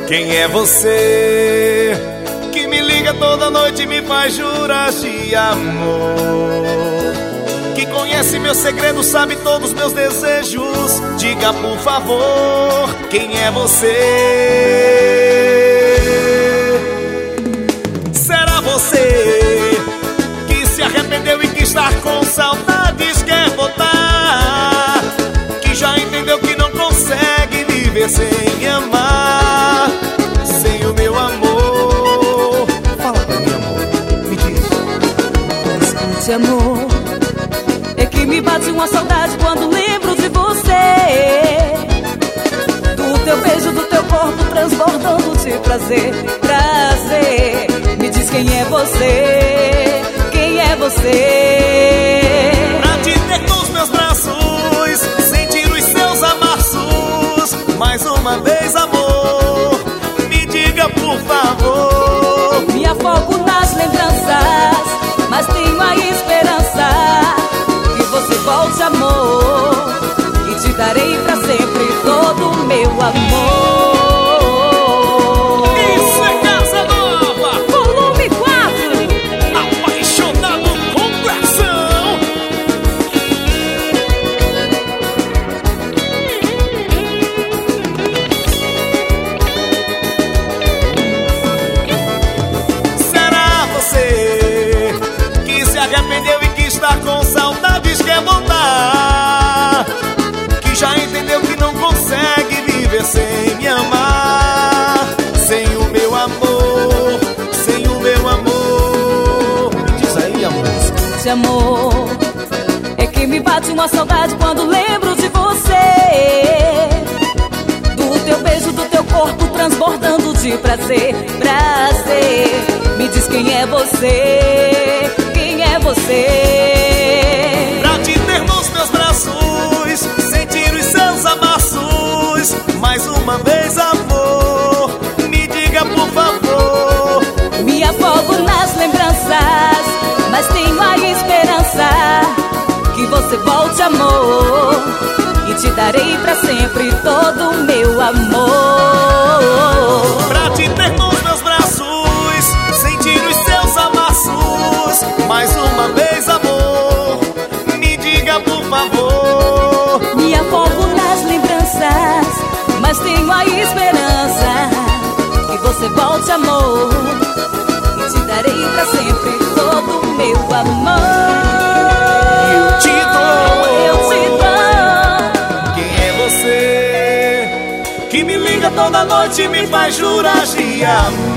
Quem é você que me liga toda noite e me faz jurar de amor? Que conhece meus segredos, sabe todos meus desejos. Diga por favor, quem é você? Será você que se arrependeu e que está com saudades, quer voltar? Que já entendeu que não consegue viver sem me amar, sem o meu amor? Fala pra mim, amor, me diz. Escute, amor, é que me bate uma saudade quando lembro de você, do teu beijo, do teu corpo transbordando de prazer, prazer. Me diz quem é você, quem é você? Pra te ter nos meus braços, sentir os seus amassos, mais uma vez, amor, me diga por favor. Me afogo nas lembranças, mas tenho a esperança que você volte, amor, e te darei pra sempre todo o meu amor. Isso é Casa Nova, Volume 4. apaixonado com coração. Será você que se arrependeu e que está com saudades, quer voltar? Que já entendeu que não consegue viver sem me amar, sem o meu amor, sem o meu amor? Diz aí, amor. Escute, amor, é que me bate uma saudade quando lembro de você, do teu beijo, do teu corpo transbordando de prazer, prazer. Me diz quem é você, quem é você? Pra te ter nos meus braços, sentir os seus amassos, mais uma vez, amor, me diga por favor. Me afogo nas lembranças, mas tenho a esperança que você volte, amor, e te darei pra sempre todo o meu amor. Pra te ter nos meus braços, sentir os seus amassos, mais uma vez, amor, me diga por favor. Me afogo nas lembranças, mas tenho a esperança que você volte, amor, e te darei pra sempre todo o meu amor. Eu te dou, eu te dou. Quem é você que me liga toda noite e me faz jurar de amor?